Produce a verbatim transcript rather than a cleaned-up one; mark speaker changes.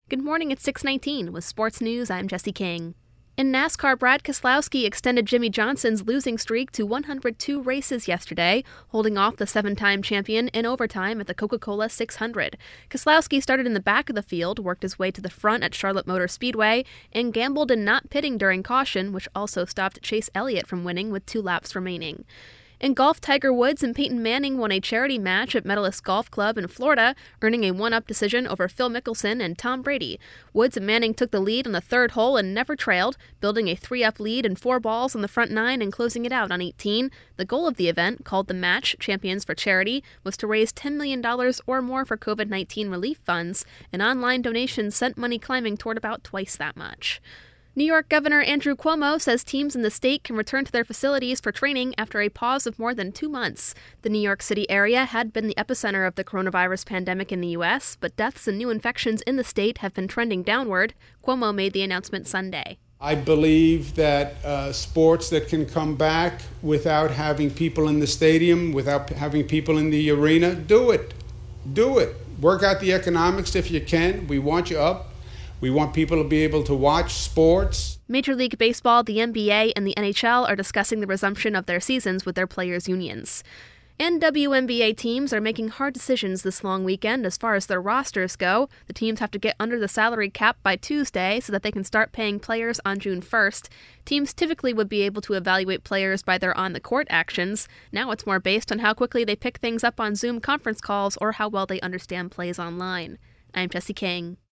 Speaker 1: Good morning at six nineteen. With Sports News, I'm Jesse King. In NASCAR, Brad Keselowski extended Jimmie Johnson's losing streak to one hundred two races yesterday, holding off the seven-time champion in overtime at the Coca-Cola six hundred. Keselowski started in the back of the field, worked his way to the front at Charlotte Motor Speedway, and gambled in not pitting during caution, which also stopped Chase Elliott from winning with two laps remaining. In golf, Tiger Woods and Peyton Manning won a charity match at Medalist Golf Club in Florida, earning a one-up decision over Phil Mickelson and Tom Brady. Woods and Manning took the lead on the third hole and never trailed, building a three-up lead and four balls on the front nine and closing it out on eighteen. The goal of the event, called the Match Champions for Charity, was to raise ten million dollars or more for covid nineteen relief funds, and online donations sent money climbing toward about twice that much. New York Governor Andrew Cuomo says teams in the state can return to their facilities for training after a pause of more than two months. The New York City area had been the epicenter of the coronavirus pandemic in the U S, but deaths and new infections in the state have been trending downward. Cuomo made the announcement Sunday.
Speaker 2: I believe that uh, sports that can come back without having people in the stadium, without having people in the arena, do it. Do it. Work out the economics if you can. We want you up. We want people to be able to watch sports.
Speaker 1: Major League Baseball, the N B A, and the N H L are discussing the resumption of their seasons with their players' unions. And W N B A teams are making hard decisions this long weekend as far as their rosters go. The teams have to get under the salary cap by Tuesday so that they can start paying players on June first. Teams typically would be able to evaluate players by their on-the-court actions. Now it's more based on how quickly they pick things up on Zoom conference calls or how well they understand plays online. I'm Jesse King.